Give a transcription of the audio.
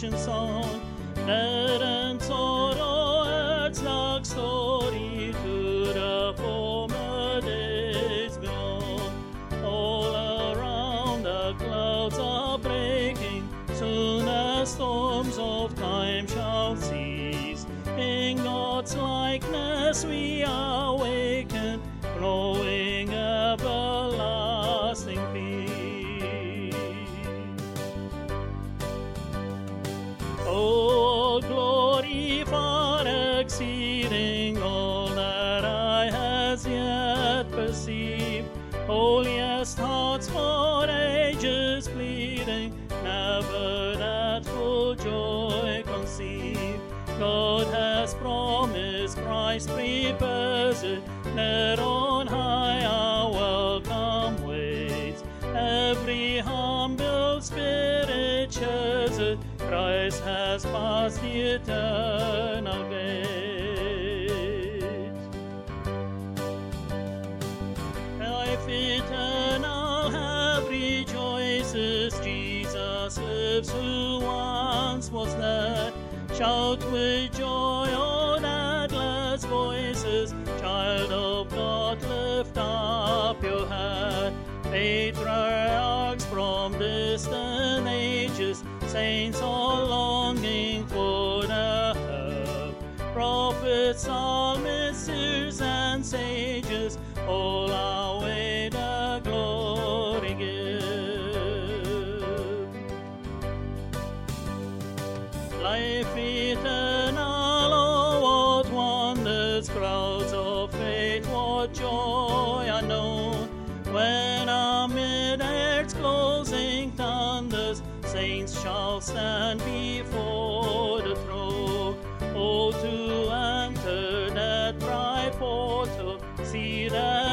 ancient song. Let and sorrow adds like story to the former days gone. All around the clouds are breaking, soon as storms of time shall cease. In God's likeness we awaken, flowing everlasting peace. Oh, glory far exceeding all that I has yet perceived. Holiest hearts for ages pleading, never that full joy conceived. God has promised, Christ prepares it, there on high our welcome waits. Every humble spirit shares it, Christ has passed the eternal gate. Life eternal have rejoices, Jesus lives who once was dead. Shout with joy, oh dauntless voices, child of God, lift up your head. Patriarchs from distant ages, saints all longing for the help. Prophets, psalmists, seers, and sages, all await the glory gift. Life eternal, oh what wonders, crowds of faith, what joy unknown, when amid earth's closing thunders, saints shall stand before the throne. Oh, to enter that bright portal, see that